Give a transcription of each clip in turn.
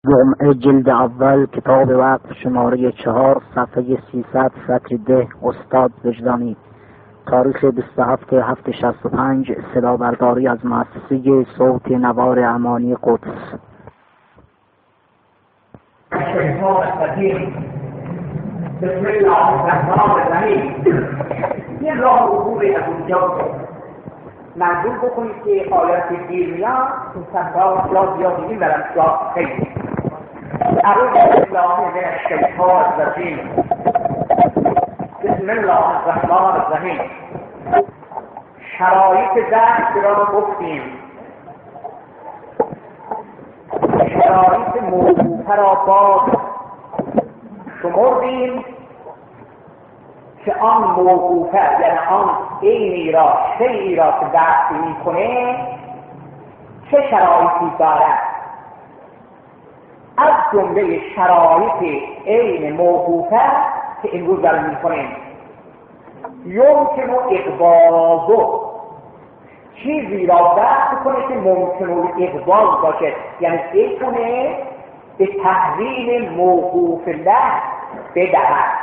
جمعه جلد اول کتاب وقت شماره 4 صفحه 300 سطر 10 استاد وجدانی. تاریخ 27/7/65 صدا برداری از مؤسسه صوت نوار امانی قدس. بسم الله الرحمن الرحیم. یه راه عبوری از اونجا منظور بکنید که آیات دیر میاد این سمتها یا زیادی برم شاه خیلی اعوذ بالله من الشیطان الرجیم. بسم الله الرحمن الرحیم. شرایط درس را گفتیم، شرایط موضوع را باز شمردیم که آن موقوفه یعنی آن عینی را شیئی را که بحث میکنه چه شرایطی دارد. از جمله شرایط عین موقوفه که امروز داریم میکنیم یمکن اقباض، چیزی را بحث کنه که ممکن اقباض باشه، یعنی بتونه به تحویل موقوف له بدهد.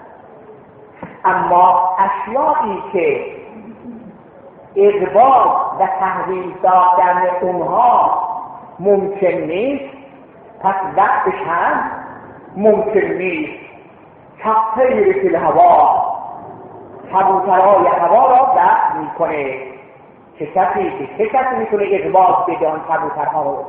اما اشیایی که اقباض و تحویل دادن اونها ممکن نیست پس وقتش هم ممکن نیست. کالطیر فی الهوا، کبوترهای هوا را بحث میکنه. چه کسی میتونه اقباض بده آن کبوترها رو؟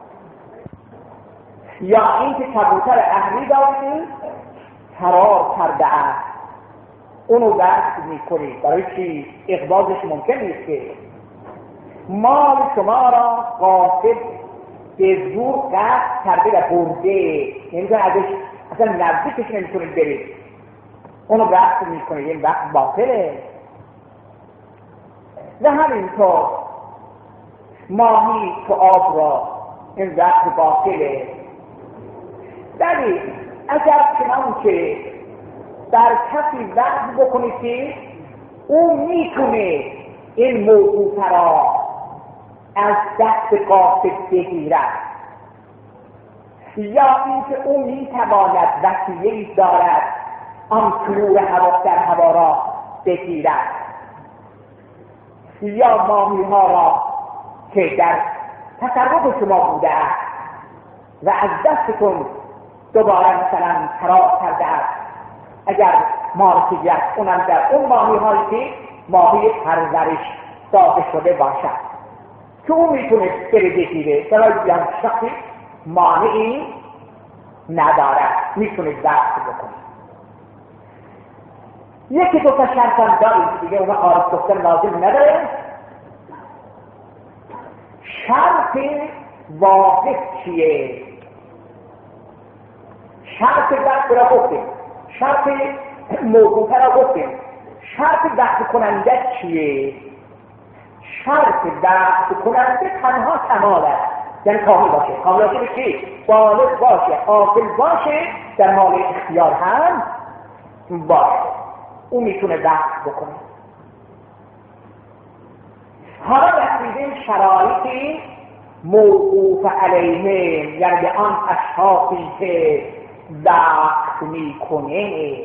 یا اینکه کبوتر اهلی داشتیم فرار کرده است، اونو بحث میکنید. برای چی؟ اقباضش ممکن نیست که مال شما را غاصب به زور قصد کرده و برده، نمیتونه ازش اصلا نزدیکش نمیتونید برید، اونو بحث میکنید. این وقت باطله. و همینطور ماهی تو آب را این وقت باطله. ولی اگر چنان که در کسی وقت بکنید که او میتونه این موضوع را از دست قاصد بگیرد، یا اینکه او میتواند وسیله‌ای دارد آن طیور هوا در هوا را بگیرد، یا ماهی ها را که در تصرف شما بوده است و از دستتون دوباره مثلا فرار کرده است، اگر مالکیت اونم در اون ماهی هایی که ماهی پرورش داده شده باشد که اون میتونه بره بگیره، برای بیان شخصی مانعی ندارد، میتونه بحث بکنه. یکی دو تا شرط هم داریم دیگه اون خارج گفتن لازم نداره. شرط واقف چیه؟ شرط بحث را گفتیم، شرط موضوع را گفتیم. شرط بحث کننده چیه؟ شرط بحث کننده تنها کمال است، یعنی کامل باشه. کامل باشه به چی؟ بالغ باشه، عاقل باشه، در حال اختیار هم باشه، اون میتونه بحث بکنه. حالا رسیدیم شرایطی موقوف علیهم، یعنی به آن اشخاصی که وقت میکنه.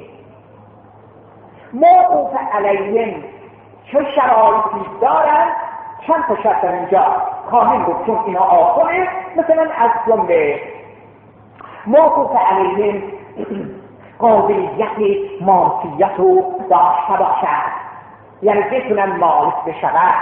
موقوف علیهم چه شرایطی دارن؟ چند تا شرط اینجا کامل بود چون اینا آخره. مثلا از جمله موقوف علیهم قابلیت مالکیت رو داشته باشد، یعنی بتونن مالک بشود.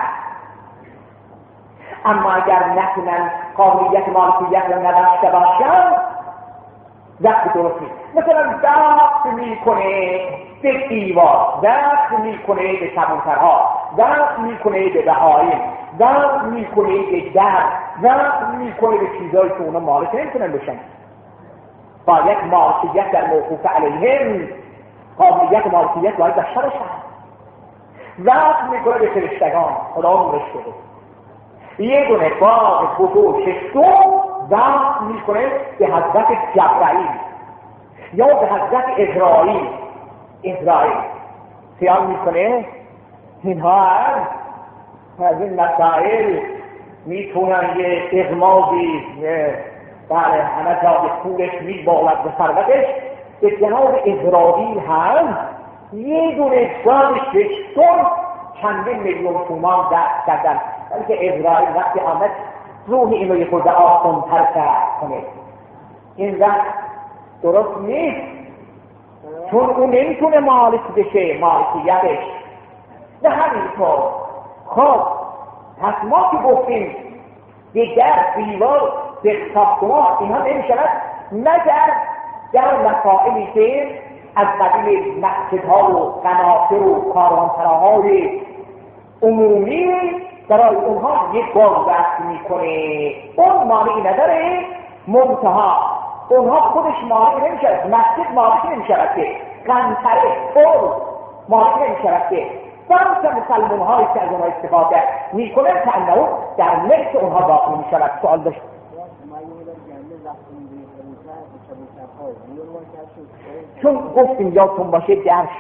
اما اگر نتونن قابلیت مالکیت رو نداشته باشن وقت درست نیست. مثلا دست میکنه به دیوار، دست میکنه به کبوترها، دست میکنه به بهایم، دست میکنه به در، دست میکنه به چیزایی که اونا مالک نمیتونن بشن. باید مالکیت در موقوف علیهم، قابلیت مالکیت باید داشته باشن. دست میکنه به فرشتگان، خدا نورش بده. یه دونه باغ بزرگ ششتم دست میکنه به حضرت جبرائیل یا به حضرت اسرائیل خیال میکنه اینها از این مسائل میتونن یه اغماضی بله همه جای پولش میبالد به ثروتش، به جناب اسرائیل هم یه دونه جانش بشتر چندین میلیون تومان دست کردن. بلکه اسرائیل وقتی آمد روح اینو یه خورده آسان‌تر کنه. این وقت درست نیست، چون اون نمیتونه مالک بشه، مالکیتش و همینطور. خب پس ما که گفتیم دیگر دیوار ساختمان اینها نمیشود مگر در مسائلی که از قبیل مسجدها و قناطر و کاروانسراهای عمومی برای اونها یک بار وقت میکنه، اون مانعی نداره. منتها اونها خودش مالک نمیشود، مسجد مالک نمیشود که، قنطره پر مالک نمیشود که، فرض مسلمان هایی که از اونها استفاده میکنن که در ملک اونها واقع میشود. سوال داشت چون گفتیم یادتون باشه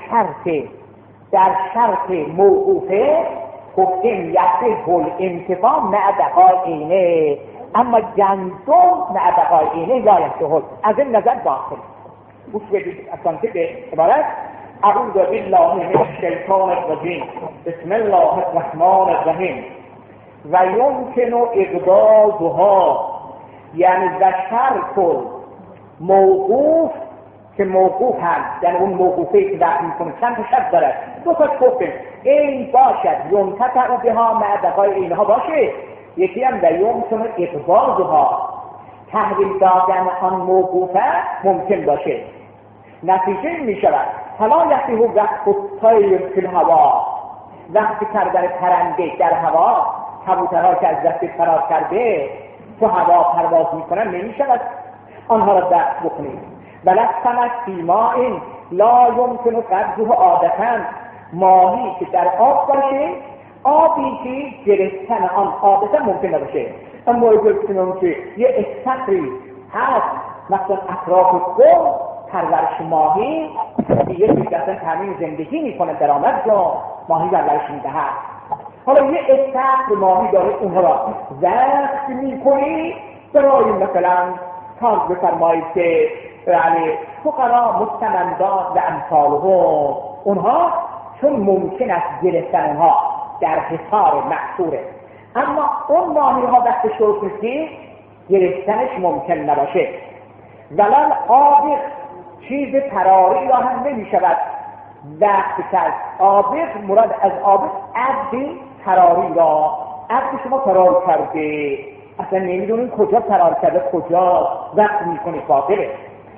در شرط موقوفه گفتیم یصح الانتفاع مع بقاء عینه، اما گندم مع بقاء عینه لا یصح. از این نظر داخل گوش بدید اصلا به عبارت اعوذ بالله من الشیطان الرجیم بسم الله الرحمن الرحیم و یمکن اقدازها، یعنی و شرط موقوف که موقوف هم یعنی اون موقوفی که دخل میکنه چند تا شرط داره، دو تا گفتیم این باشد یمتطع بها مع بقاء اینها باشه، یکی هم و یمکن اقدازها تحویل دادن آن موقوفه ممکن باشه. نتیجه این میشود فلا یصح وقف الطیر فی الهوا، وقتی کردن پرنده در هوا، کبوترها که از دست فرار کرده تو هوا پرواز میکنن نمیشود آنها را دست بکنید. ولسمک فی ماء لا یمکن قبضه عادتا، ماهی که در آب باشه، آبی که گرفتن آن عادتا ممکن نباشه. اما گفتیم که یه استخری هست مثلا اطراف قوم پرورش ماهی دیگه که تامین زندگی میکنه، درآمد رو ماهی پرورش میدهد. حالا یه استخر ماهی داره اونها را ضبط میکنی برای مثلا کار بفرمایید که یعنی فقرا مستمندان و امثالهم، اونها چون ممکن است گرفتن اونها در حصار محصوره، اما اون ماهی ها دست شروع نیستی گرفتنش ممکن نباشه. ولن آبق چیز پراری را هم نمی شود دست کرد. آبق مراد از آبق عبد پراری را، عبد شما فرار کرده اصلا نمیدونین کجا فرار کرده کجا وقت میکنه باطله.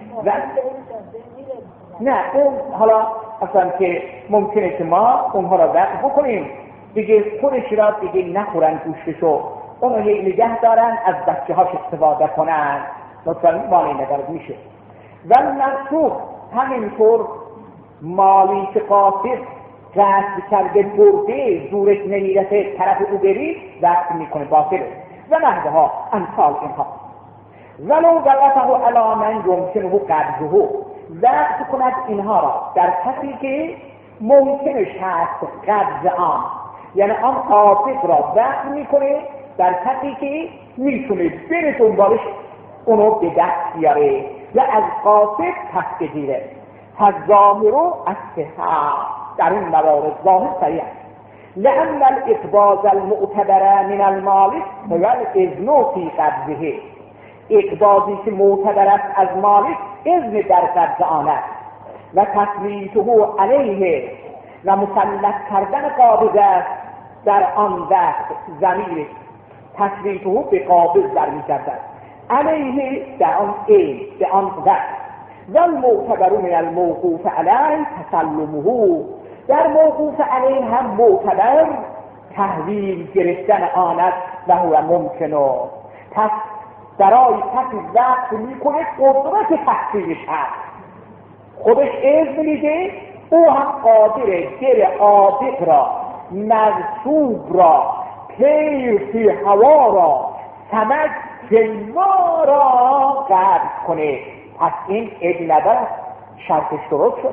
نه اون حالا اصلا که ممکنه که ما اونها را وقت بکنیم دیگه خودش را دیگه نخورن گوشتشو، اونو نگه دارن از بچه هاش استفاده کنن، مثلا مالی ندارد میشه. و منصوب همینطور مالی که قاصد قصد کرده برده زورش نمیرسه طرف او بری وقت میکنه باطله و نحوه ها امثال اینها. ولو وقفه علی من یمکنه قبضه، وقت کند اینها را در کسی که ممکنش هست قبض آن، یعنی آن قاصد را وقت میکنه در کسی که میتونه بره دنبالش اونو به دست بیاره و از قاصد پس بگیره. پس ظاهر و الصحة در این موارد ظاهر صحیح است. لأن الاقباض المعتبر من المالک هو الاذن فی قبضه، اقباضی که معتبر است از مالک اذن در قبض آن است و تسلیطه علیه و مسلط کردن قابض است در آن وقت ضمیر تسلیطه به قابض در می‌گردد علیه در آن عین به آن وقت. و المعتبر من الموقوف علیه تسلمه، در موقوف علیه هم معتبر تحویل گرفتن آن است و هو ممکنه. پس برای کسی وقت میکنه قدرت تحصیلش هست، خودش اذن میده، او هم قادره در عابق را، مرسوب را، طیر فی هوا را، سمک جلوا را قبض کنه. پس این عیب ندارد، شرطش درست شد.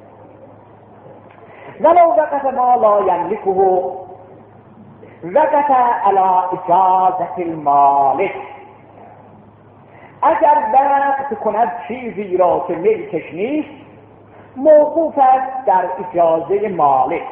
ولو وقف ما لا یملکه وقف علی اجازت المالک، اگر وقت کند چیزی را که ملکش نیست موقوف است در اجازه مالک.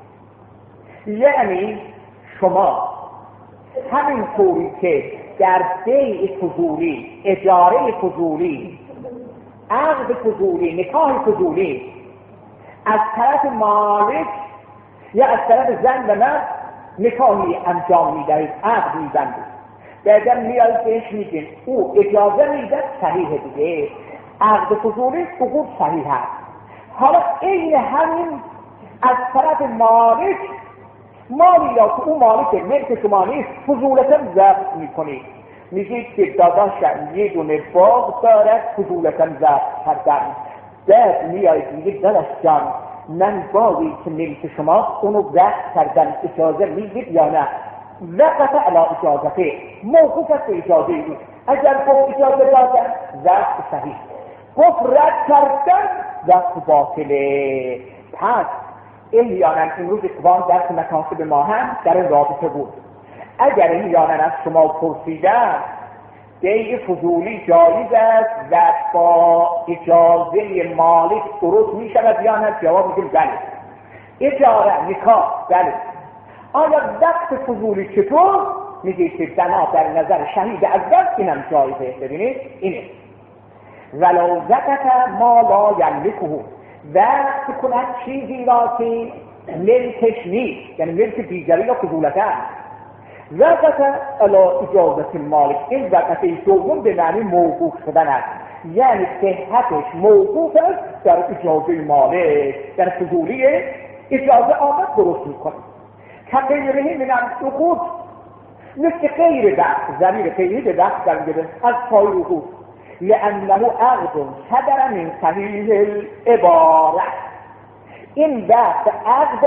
یعنی شما همین طوری که در بیع فضولی، اجاره فضولی، عقد فضولی، نکاح فضولی از طرف مالک یا از طرف زن و مرد نکاحی انجام میدهید، عقد میبندید، بعدا میاد بهش میگین او اجازه میده، صحیح دیگه، عقد فضولی سقوط صحیح هست. حالا این همین از طرف مالک مالی یا که او مالک ملک شما نیست فضولتا ضبط میکنید، میگید که داداشم یه دونه باغ دارد فضولتا ضبط کردن، بعد میاید میگید داداش جان من باقی که ملک شما اونو ضبط کردن اجازه میدید یا نه؟ وقت علی اجازته، موقوف است به اجازه او. اگر گفت اجازه دادن ضبط صحیح، گفت رد کردن ضبط باطله. پس احیانا امروز اقوام درس مکاسب ما هم در این رابطه بود. اگر احیانا از شما پرسیدن بیع فضولی جایز است و با اجازه مالک درست می شود یا نه؟ جواب میگیم بله. اجاره نکاح بله. آیا وقت فضولی چطور؟ میگه که بنا در نظر شهید اول اینم جایزه. ببینید اینه ولو زکت ما لا یملکه، وقت کند چیزی را که ملکش نیست، یعنی ملک دیگری را فضولتا. وقت علی اجازت مالک، این وقت دوم به معنی موقوف شدن است، یعنی صحتش موقوف است در اجازه مالک. در فضولی اجازه آمد درست میکنه. که غیره من العقود، مثل غیر وقت، ضمیر غیره به وقت درمیده از پای عقود، لانه عقد صدر من صحیح العبارت، این وقت عقد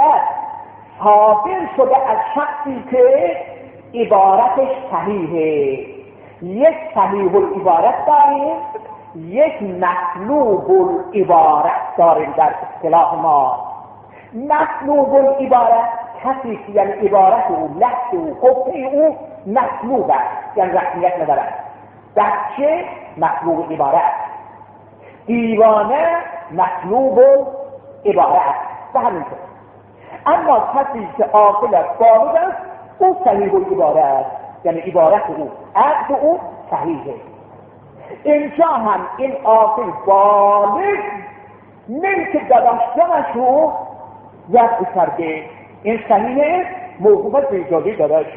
صادر شده از شخصی که عبارتش صحیحه. یک صحیح العبارت داریم، یک مطلوب العبارت داریم. در اصطلاح ما مطلوب العبارت کسی که یعنی عبارت او، لفظ او، حکم او مطلوب است، یعنی رسمیت ندارد. بچه مطلوب عبارت، دیوانه مطلوب عبارت و همینطور. اما کسی که عاقل است، بالغ است، او صحیح العبارت، یعنی عبارت او، عقد او صحیحه. اینجا هم این عاقل بالغ ملک داداشتنش رو ضبط کرده، این صحیحه، موقوفت به اجازه داداش.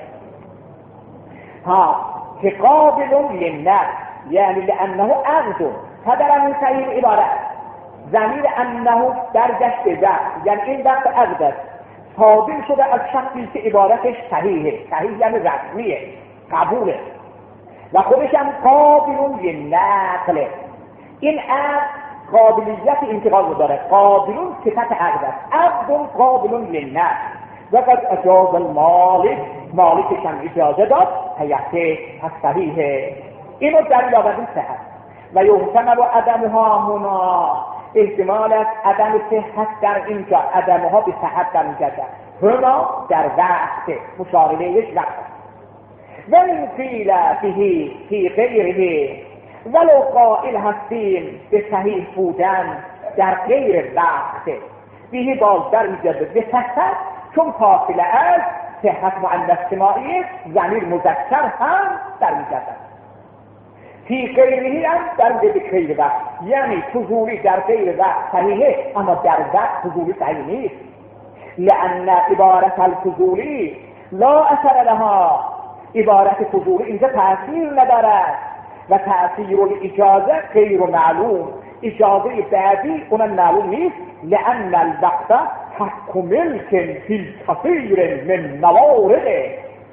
ها که قابل للنقل، یعنی لانه عقد صدر من صحیح العبارت، ضمیر انه درجش به ضبط، یعنی این وقت عقد است صادر شده از شخصی که عبارتش صحیحه. صحیح یعنی رسمیه، قبوله، و خودش هم قابل للنقل. این عقد قابلیت انتقال رو داره، قابل صفت عقد است، عقد قابل للنقل. وقد اجاز المالک، مالکش هم اجازه داد، حیثه پس صحیحه. اینو دلیل آوردیم صحت. و یحتمل عدمها هنا، احتمال است عدم صحت در اینجا، عدمها به صحت در اینجا هنا در وقت مشاره یک وقت. و این قیل فیه فی غیره، ولو قائل هستیم به صحیح بودن در غیر وقت، فیه باز در اینجا به صحت، چون فاصله از صحت مؤنث سماعی، ضمیر مذکر هم در اینجا فی غیره هم در غیر وقت، یعنی فضولی در غیر وقت صحیحه، اما در وقت فضولی صحیح نیست. لأن عبارت الفضولی لا اثر لها، عبارت فضولی اینجا تأثیر ندارد و تأثیر الاجازه غیر معلوم، اجازه بعدی اونم معلوم نیست. لأن الوقت حق ملک فی کثیر من موارد،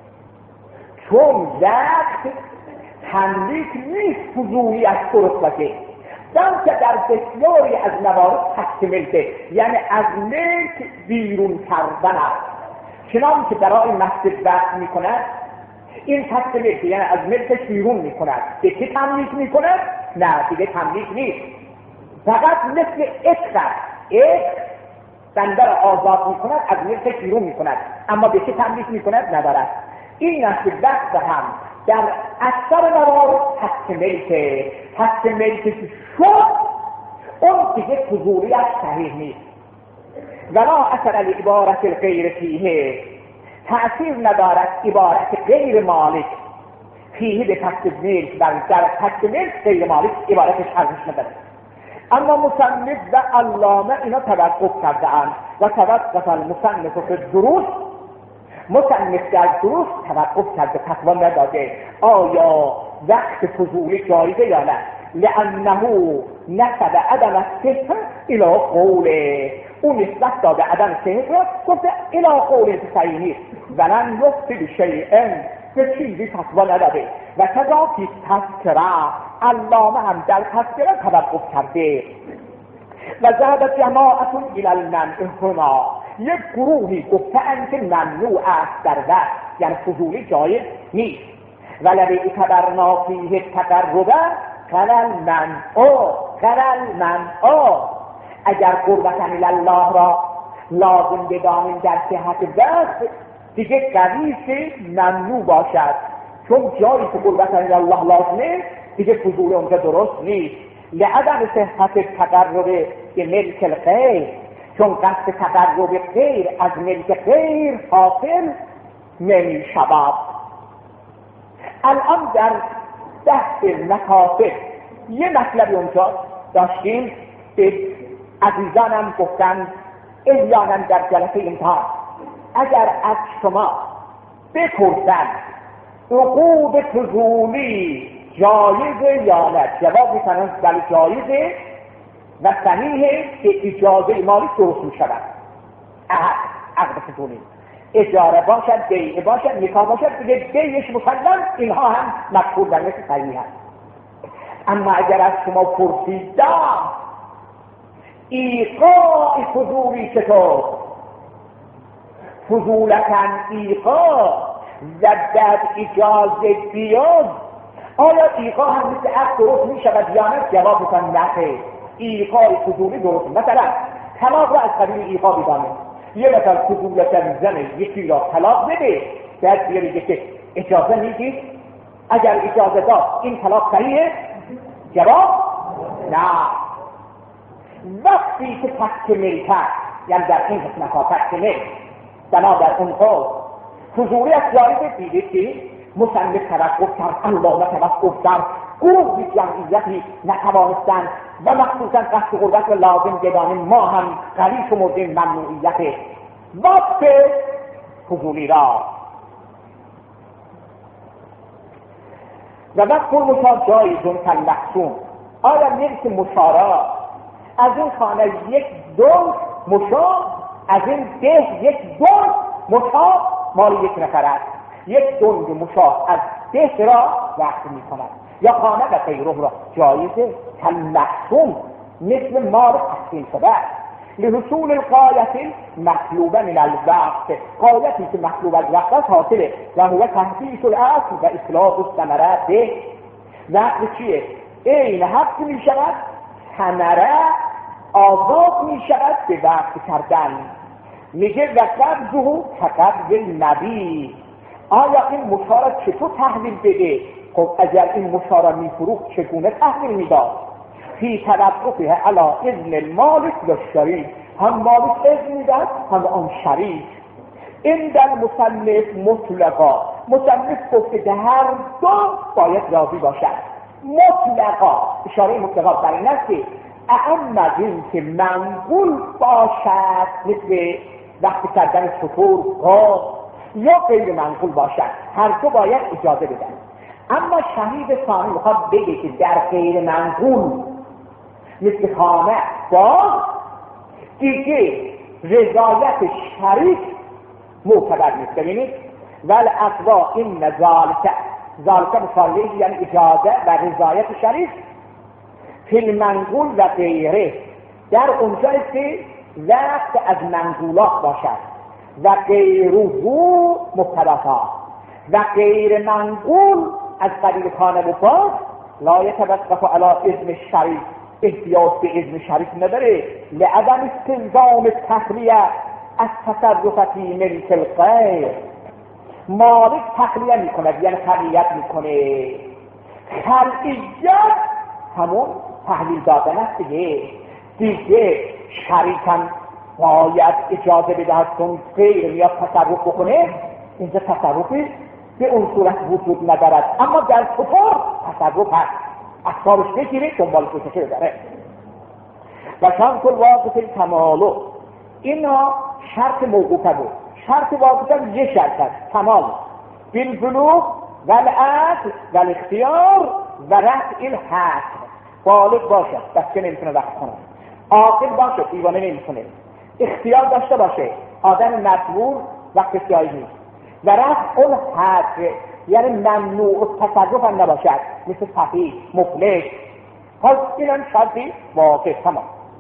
چون وقت تملیک نیست فضولی از درست باشه، بلکه در بسیاری از موارد حق ملکه، یعنی از ملک بیرون کردن است. چنان که برای مسجد وقت میکند، این حق ملکه، یعنی از ملکش بیرون میکند. به که تملیک میکند؟ نه دیگه تملیک نیست، فقط مثل عشق است، عشق بنده را آزاد میکند، از ملکش بیرون میکند، اما به که تملیک میکند ندارد. این است وقت هم در اکثر موارد حق ملک شد اون دیگه فضولیت صحیح نیست. ولا اثر العبارت الغیر فیه، تأثیر ندارد عبارت غیر مالک فیه به پس ملک، در پس ملک غیر مالک عبارتش ارزش نداره. اما مصنف و علامه اینا توقف کرده‌اند و توقف المصنف فی الدروس، مصنف در دروس توقف کرده، فتوا نداده آیا وقت فضولی جایزه یا نه، لانه نسب عدم الصحه الی قوله، اون نسبت داده عدم صحت را گفته الی قوله صحیح نیست، ولن یفصل شیئا، به چیزی فتوا نداده. و کذا فی تذکره، علامه هم در تذکره توقف کرده. و ذهب جماعت الی المنع هنا، یک گروهی گفتند که ممنوع است در وقت، یعنی فضولی جایز نیست. ولذی اعتبرنا فیه التقرب قال المنع، اگر قربت الی الله را لازم بدانیم در صحت وقت، دیگه قویه ممنوع باشد، چون جایی که قربت الی الله لازمه دیگه فضول اونجا درست نیست. لعدم صحت تقرب به ملک الغیر، چون قصد تقرب غیر از ملک غیر حاصل نمی شود. الان در بحث مکاسب یه مطلبی اونجا داشتیم که عزیزانم گفتن احیانا در جلسه امتحان اگر از شما بپرسن عقود فضولی جایزه یا نه، جواب میکنن بله جایزه و صحیحه که اجازه مالی درست میشود. عقد فضولی اجاره باشد، بیعه باشد، نکاح باشد، دیگه بیعش مسلم، اینها هم مقبول در مثل صحیح هست. اما اگر از شما پرسیدم ایقاع فضولی چطور، فضولتن ایقاع زدد اجازه بیاد، آیا ایقاع هم مثل عقد درست می شود یا نه؟ جواب بکن نه، ایقاع فضولی درست. مثلا طلاق را از قبیل ایقاع بدانه، یه مثلا فضولتن زنه یکی را طلاق بده، بعد بیاره که اجازه میگید، اگر اجازه داد این طلاق صحیحه؟ جواب نه. وقتی که پس ملکت، یعنی در این قسمت ها پس ملک بنا در اون قول فضولی از جایزه، دیدید که مصنف توقف کرد، علامه توقف کرد، گروهی جمعیتی نتوانستند و مخصوصا قصد قربت لازم بدانیم، ما هم قلیل شمردیم ممنوعیت وقت فضولی را. و وقت المشار جایزون کالمقسوم، آیا ملک مشارا از این خانه یک دنگ مشار، از این ده یک دنگ مشار مال یک نفر است، یک دنگ مشار از ده را وقت می کند، یا خانه و غیره را جایزه کالمقسوم، مثل مال تقسیم شده است. لحصول الغایت مطلوبه من الوقت، غایتی که مطلوب از وقت است حاصله، و هو تحصیل الاصل و اصلاح الثمره به. وقت چیه؟ این حق می شود، ثمره آزاد می شود به وقت کردن. میگه و قبضه كقبض النبی، آیا این مشاره چطور تحویل بده؟ خب اگر این مشاره میفروخت چگونه تحویل میداد؟ فی توقفه علی اذن المالک و شریک، هم مالک اذن میداد هم آن شریک. این در مصنف مطلقا، مصنف گفته که هر دو باید راضی باشد. مطلقا، اشاره مطلقا بر این است که اعم از این که منقول باشد، مثل وقتی کردن سطور یا غیر منقول باشد، هر دو باید اجازه بدن. اما شهید ثانی میخواد بگه که در غیر منقول مثل خانه باز دیگه رضایت شریک معتبر نیست. ببینید ول اقوا این ذالک مصالحه، یعنی اجازه و رضایت شریک فی المنقول و غیره، در اونجایی که وقت از منقولات باشد و غیره مبتداها، و غیر منقول از قبیل خانه و باز لا یتوقف علی اذن شریک، احتیاج به اذن شریک نداره، لعدم استلزام تخلیه از تصرف فی ملک الغیر، مالک تخلیه میکند یعنی خلیت میکنه. خلیت همون تحلیل دادن است دیگه شریکم باید اجازه بدهد چون غیر میاد تصرف بکنه، اینجا تصرفی به اون صورت وجود ندارد، اما در کفر تصرف هست، اخبارش بگیره دنبال کوشش ببره. و شرط الواقف کمالو، اینا شرط موقوفه بود. شرط واقفه یه شرط هست، کمال بالبلوغ و العقل و الاختیار و رفع الحد. بالغ باشد بچه نمیتونه وقت کنه، عاقل باشه دیوانه نمیتونه، اختیار داشته باشه آدم مجبور وقت جایی نیست، و رفع الحد یعنی ممنوع تصرف هم نباشد مثل صحیح مفلس. پس اینم شرطی واقع تمام.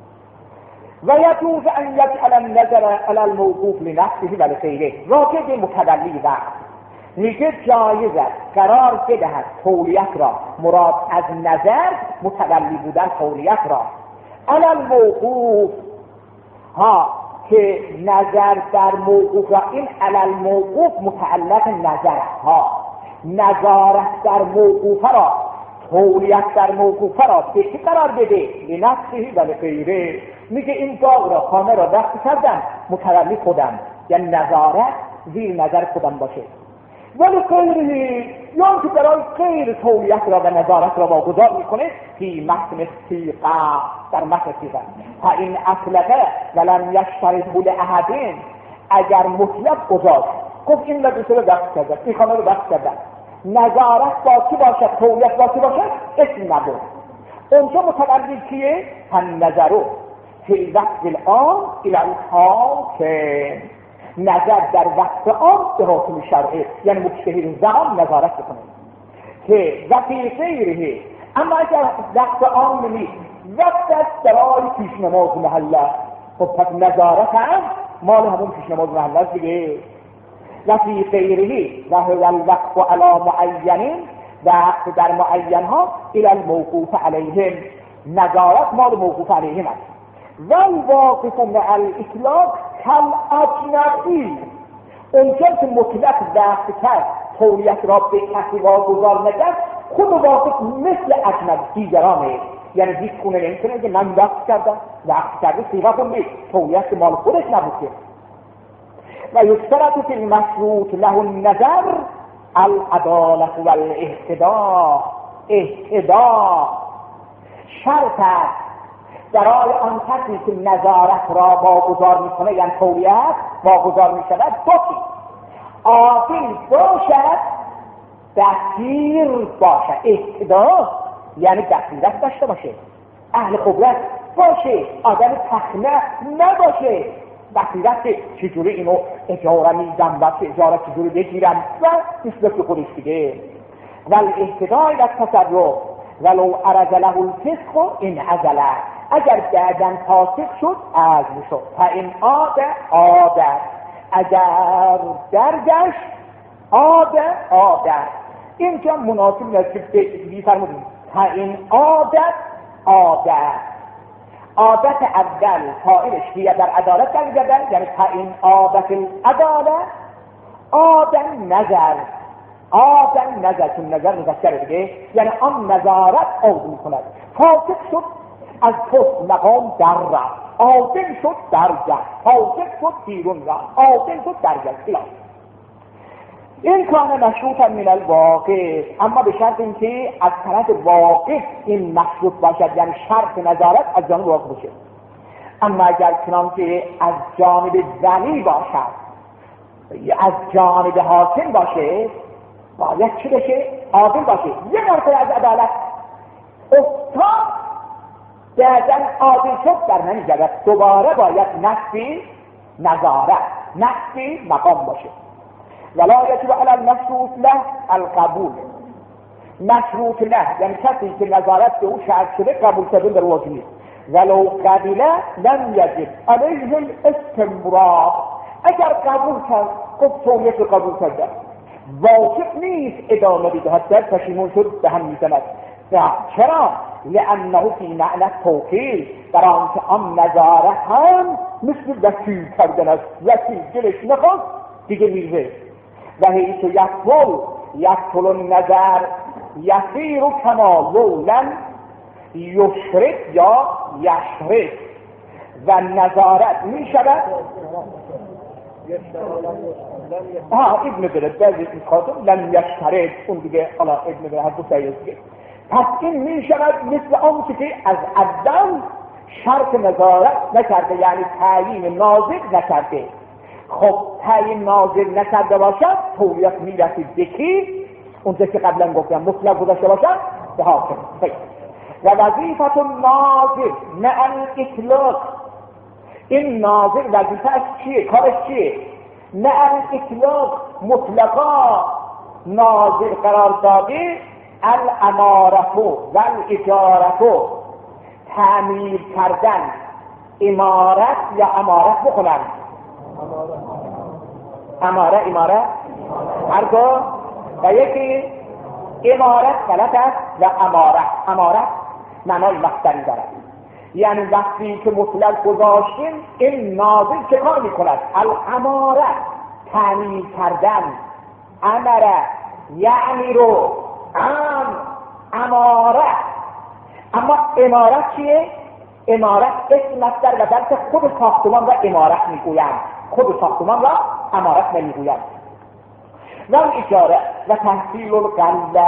و یجوز ان یجعل النظر علی الموقوف لنفسه و لغیره. راجع به متولی وقت میگه جایز است قرار بدهد تولیت را، مراد از نظر متولی بودن تولیت را، علی الموقوف ها که نظر در موقوف را، این علی الموقوف متعلق نظر ها، نظارت در موقوف را، تولیت در موقوف را به کی قرار بده؟ لنفسه و لغیره. میگه این باغ را خانه را وقت کردم متولی خودم، یعنی نظارت زیر نظر خودم باشه. ولی غیره یا که برای غیر تولیت را و نظارت را واگذار میکنه فی متن سیقه، در متن سیقه تا این اطلقه ولم یشترطه لاحد، اگر مطلق گذاشت گفت این مدرسه رو وقت کردم، این خانه رو وقت کردم، نظارت با کی باشد، تولیت با کی باشد، اسم نبود. اونجا متولی کیه؟ النظر فی وقت الان الی الحاکم، نظر در وقت آن به حکم شرعی، یعنی مجتهد زمان نظارت بکنه که وقتی غیره. اما اگر وقت آن نیست، وقت است برای پیش نماز محله، خب پس نظارت هم مال همون پیش نماز محله است دیگه. وقتی غیره و هو الوقت علی معین، وقت در معین ها الی الموقوف علیهم، نظارت مال موقوف علیهم است. والواقف مع الاطلاق کالاجنبی، اونجا که مطلق وقت کرد تولیت را به کسی واگذار نکرد، خود واقف مثل اجنبی دیگرانه، یعنی هیچ خونه نمیتونه که من وقت کردم، وقت کرده سیغه کنده، تولیت مال خودش نبوده. و یشترط فی المشروط له النظر العدالة والاهتداء، اهتداء شرط است برای آن کسی که نظارت را واگذار میکنه، یعنی تولیت واگذار میشود، باشی عادل باشد، دستگیر باشد. اهتداء یعنی دستگیرت داشته باشه، اهل خبرت باشه، آدم تخنه نباشه، بصیرت چجوری اینو اجاره میدم و اجاره چجوری بگیرم و نسبت به خودش دیگه. ولی اهتدای در تصرف ولو عرض له الفسق این عزله، اگر بعداً فاسق شد از میشد. تا این عادت اگر درگشت عادت اینجا مناسب است که بیفرمودیم تا این عادت اول فاعلش هی در عدالت درگردن، یعنی تا این عادت العدالت آدم نظر چون نظر مذکره دیگه، یعنی آن نظارت عود میکند. فاسق شد از پست مقام در رفت، عادل شد درگشت، فاسق شد بیرون رفت، عادل شد درگشت. این کان مشروطا من الواقف، اما به شرط اینکه از طرف واقف این مشروط باشد، یعنی شرط نظارت از جانب واقف باشه. اما اگر چنانکه از جانب زنی باشد، از جانب حاکم باشه، باید چی بشه؟ عادل باشه. یه مرتبه از عدالت افتاد، بعداً عادل شد در نمیگرد، دوباره باید نفی نظارت، نفی مقام باشه. ولا یجب علی المشروط له القبول، مشروط له یعنی کسی که نظارت به او شرط شده قبول کردن در واجب نیست. ولو قبله لم یجب علیه الاستمرار، اگر قبول کرد خب تولیت قبول کرده، واجب نیست ادامه بدهد، در پشیمون شد به هم میزند. چرا؟ لانه فی معنی توکیل، برای آنکه آن نظارت هم مثل وکیل کردن است، وکیل دلش نخواست دیگه میره، و حیث یطول النظر یسیر کما لولا یشرک یا یشرک و نظارت می شود ابن برد بعضی این خاطر لم یشترک، اون دیگه حالا ابن برد هر دو سایه دیگه. پس این می شود مثل آنچه که از اول شرط نظارت نکرده، یعنی تعیین ناظر نکرده. خب تعیین ناظر نکرده باشد تولیت می رسید بکی اونجا که قبلا گفتم مطلق گذاشته باشد به حاکم. و وظیفت ناظر مع الاطلاق، این ناظر وظیفه‌اش چیه؟ کارش چیه؟ مع الاطلاق مطلقا ناظر قرار داده الامارت و الاجارت، تعمیر کردن، امارت یا امارت بکنن اماره هر دو و یکی امارت غلط است و امارت معنای مصدری دارد. یعنی وقتی که مطلق گذاشتیم این ناظر چه کار میکند؟ الاماره تعمیر کردن، امره یعنی رو اماره. اما امارت چیه؟ امارت اسم مصدر و بلکه خود ساختمان را امارت میگویند، خود ساختمان را امارت نمیگویند. و اجاره و تحصیل القلب،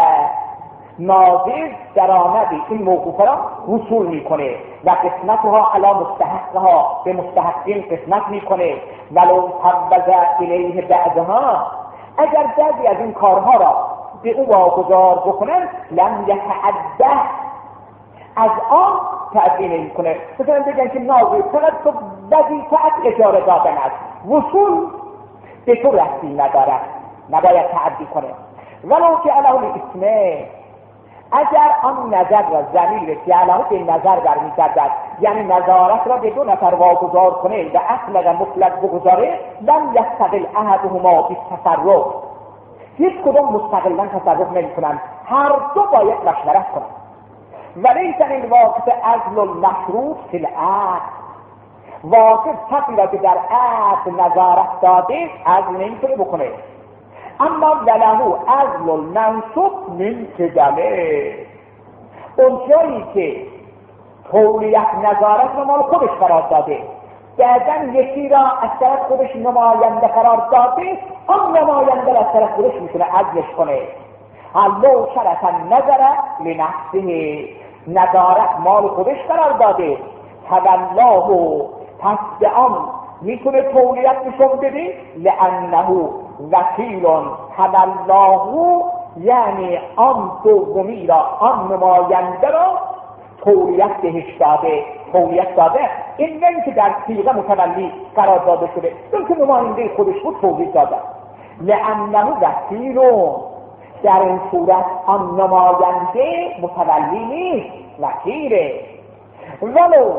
ناظر درآمد این موقوفه را وصول میکنه و قسمتها علی مستحقها، به مستحقین قسمت میکنه. ولو فوض الیه بعضها، اگر بعضی از این کارها را به او واگذار بکنن لم یتعده، از آن تعدی نمی کنه. مثلا بگن که ناظر فقط تو وظیفه‌ات اجاره دادن است، وصول به تو ربطی ندارد، نباید تعدی کنه. ولو که علیه الاسم، اگر آن نظر را ضمیر که علیه به نظر برمیگردد، یعنی نظارت را به دو نفر واگذار کنه و اطلق مطلق بگذاره، لم یستقل احدهما بالتصرف، هیچ کدوم مستقلا تصرف نمی کنند، هر دو باید مشورت کنند. ولیس الواقف عزل المشروط فی العقد، واقف کسی را که در عقد نظارت داده عزل نمیتونه بکنه. اما ولهو عزل المنصوب من قبله، اون جایی که تولیت نظارت رو مال خودش قرار داده، بعداً یکی را از طرف خودش نماینده قرار داده، آن نماینده از طرف خودش میتونه عزلش کنه. لو شرط النظر لنفسه، نظارت مال خودش قرار داده، تولاه، پس به آن میتونه تولیت نشون بده، لانه وکیل تولاه، یعنی آن دومی را، آن نماینده را تولیت بهش داده، تولیت داده. این نه که در صیغه متولی قرار داده شده، اون که نماینده خودش بود تولیت داده. لانه وکیل، در این صورت آن نماینده متولی نیست، وکیله. ولو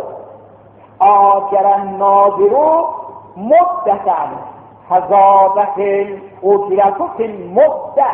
آجر الناظر مدتا حضابت الاجرت فی المدت،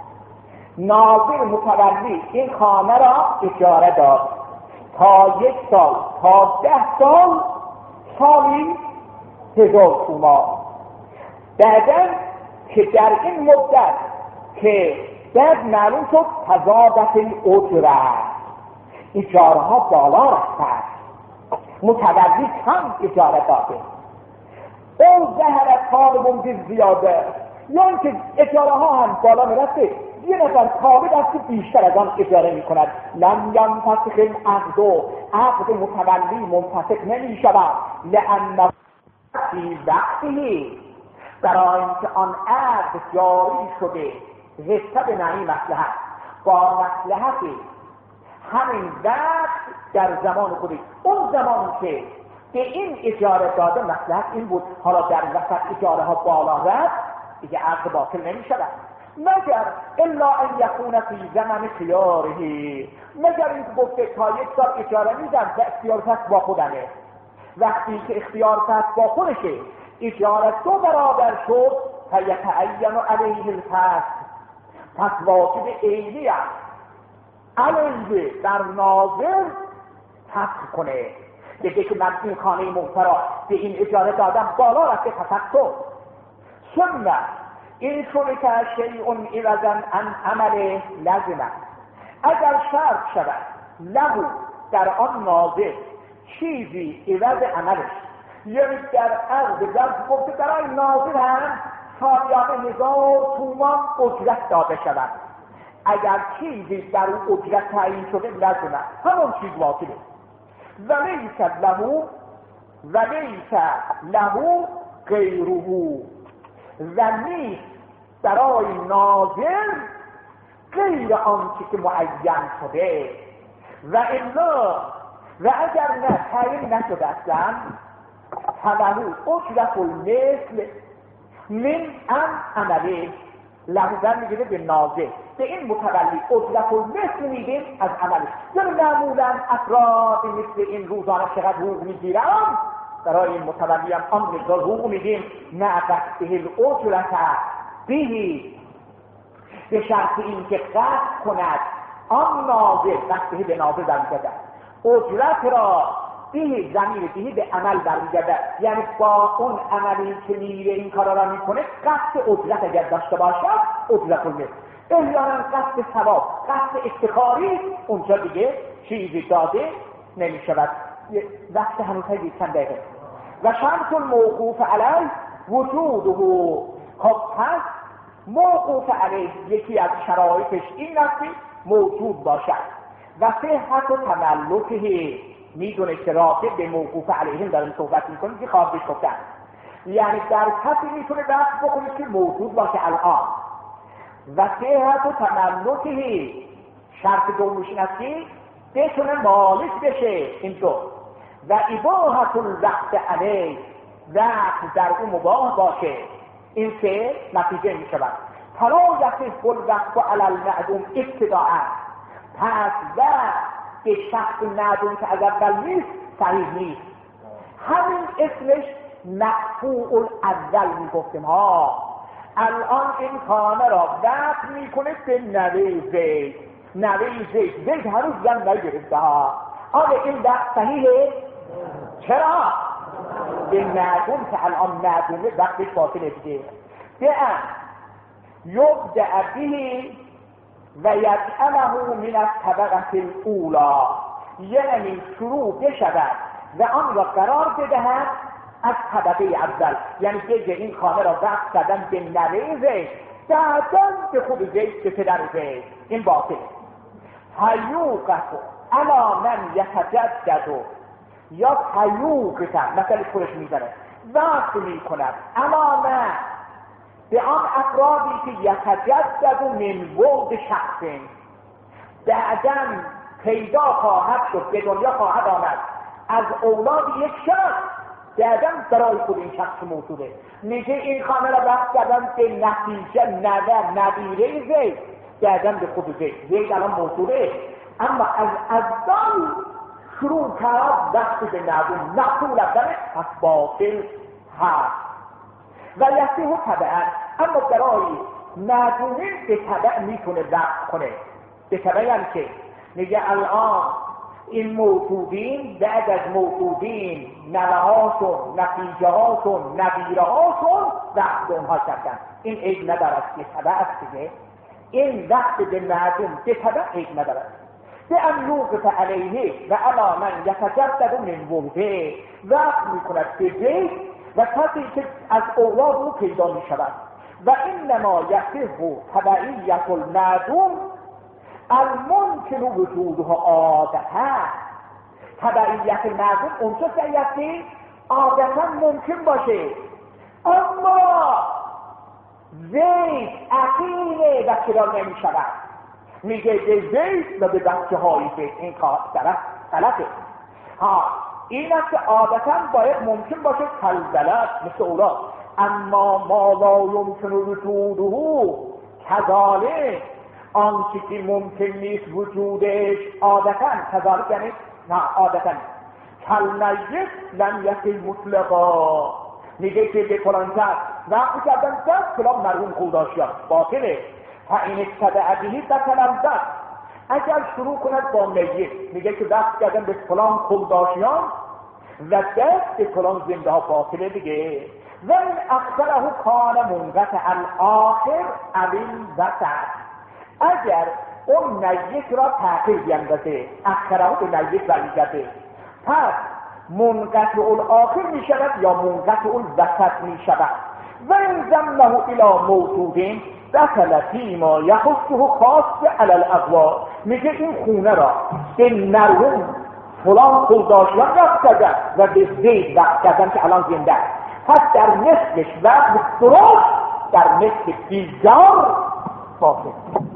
ناظر متولی این خانه را اجاره داد تا 1 سال تا 10 سال، سالی 1000 تومان. بعداً که در این مدت که بعد معلوم شد حضابت الاجره، اجاره ها بالا رفتند، متولی کم اجاره داده، اون ظهر طالبون به زیاده، یا اینکه اجاره ها هم بالا میرسه، یه نفر طالب است که بیشتر از آن اجاره میکند، لم ینفسخ العقد، عقد متولی منفسخ نمی شود، لأن فی وقتی، برای اینکه آن عقد جاری شده رسته به معنی مصلحت، با مصلحت همین وقت در زمان خودی، اون زمانی که به این اجاره داده مصلحت این بود، حالا در وسط اجاره ها بالا رفت، دیگه عقد باطل نمی شود، مگر الا ان یکون فی زمن خیاره، مگر این که گفته تا 1 سال اجاره میدم و اختیارات با خودمه. وقتی که اختیارات با خودشه، اجاره 2 برابر شد، فیتعین علیه الفسخ، پس واجب عینی است علیه در ناظر فسخ کنه، بگه که من این خانه محترم به این اجاره دادم، بالا رفته فسخ شد. سنت این چون که شیء عوضا عن عمل لازمه، اگر شرط شود له در آن ناظر چیزی عوض عملش، یعنی در عقد در گفته برای ناظر هم سالیانه 1000 تومان اجرت داده شود، اگر چیزی در اون اجرت تعیین شده لازمه همون چیز واجبه. ولیس له غیره، و نیست برای ناظر غیر آنچه که معین شده. و الا و اگر نه تعیین نشده اصلا فله اجرت المثل من عمله، لحظه میگیره به ناظر، به این متولی اجرت المثل میدیم از عملش. یعنی معمولا افراد مثل این روزانه چقدر حقوق میگیرم، برای این متولی هم آن مقدار حقوق میدیم، نه قصده الاجرت بهی، به شرط این که قصد کند آن ناظر، قصده به ناظر برمیگردد، اجرت را به ضمیر به به عمل برمیگردد، یعنی با اون عملی که میره این کارا را میکنه قصد اجرت اگر داشته باشد اجرت المثل. احیانا قصد ثواب، قصد افتخاری، اونجا دیگه چیزی داده نمیشود. وقت هنوز هایی چند دقیقه. و شرط الموقوف علیه وجوده. خب پس موقوف علیه یکی از شرایطش این است که موجود باشد و صحت و تملکه. میدونه که راجع به موقوف علیهم داریم صحبت میکنیم که خوابش گفتن، یعنی در کسی میتونه دست بکنه که موجود باشه الان. و صحت و تملکه شرط دومش این است که بتونه مالک بشه این دو. و اباحت الوقت علیه، وقت در اون مباح باشه، این سه نتیجه میشود. فلا یصح الوقت علی المعدوم ابتداء، پس وقت به شخص معدوم که از اول نیست صحیح نیست. همین اسمش مقفوع الاول میگفتیم ها. الان این خانه را وقت میکنه به نوه زید، نوه زید هنوز زن نگرفته ها. آره این وقت صحیحه؟ چرا؟ به معدوم که الان معدومه وقتش باطله دیگه. دعا یبدع به و یجعله من الطبقه الاولی، یعنی شروع بشود و آن را قرار بدهد از طبقه اول، یعنی بگه این خانه را وقت زدن به نوه زید، بعداً به خود زید، به پدر زید. این باطله. حیوقت علی من یتجدد، یا حیوقت مثل خودش میزنه وقت میکند علامه به آن افرادی که یتجدد من وجود شخص، بعداً پیدا خواهد شد، به دنیا خواهد آمد از اولاد یک شخص، بعداً برای خود این شخص موجوده. میگه این خانه را وقت زدن به نتیجه نبیره زید، بعداً به خود زید الان موجوده، اما از اول شروع کرد وقتی به نعدوم نقول ابدنه پس باطل هست. و یسیح طبعا، اما برای نعدومه به طبع میتونه وقت کنه. به طبع هم که میگه الان این موجودین بعد از موجودین نوه هاشون، نتیجه هاشون، نبیره هاشون وقت اونها کردن. این عیب ندارد به طبع است دیگه. این وقت به نعدوم به طبع عیب ندارد. به ان یوقف علیه و علی من یتجدد من وجوده، وقت میکند به زید و کسی که از اولاد او پیدا میشود. و انما یصح تبعیت المعدوم الممکن وجودها عادتا، تبعیت معدوم اونجا که عادتا ممکن باشه، اما زید عقیله و چرا نمی شود. میگه به زید و به بچه های زید، این کار طرف غلطه. این است که عادتا باید ممکن باشه کالبلد مثل اولاد، اما ما لا یمکن وجوده کذالک، آنچه که ممکن نیست وجودش عادتا کذالک، یعنی نه عادتا کالمیت لم یکن مطلقا. میگه که به فلان کس وقتی کردن دست فلان مرحوم خودداشتیان باطله. فاین ابتدع به بطل الدست، اگر شروع کند با میت، میگه که دست کردن به فلان خودداشتیان و دست کلان زنده ها باطله دیگه. و این اکثره کان منقطع الاخر اوین وسط. اگر اون نیت را تأخیر بیندازه، اخره به نیت برمیگرده، پس منقطع الاخر می شود یا منقطع الوسط می شود. و این زمنه الى موجودین دخل فیما یخصه خاص علی الاقوال. میگه این خونه را به مرحوم فلان خودداشتیان وقت کردن و به زید وقت کردن که الان زنده است. پس در مثلش وقت درست، در مثل دیگر باطل.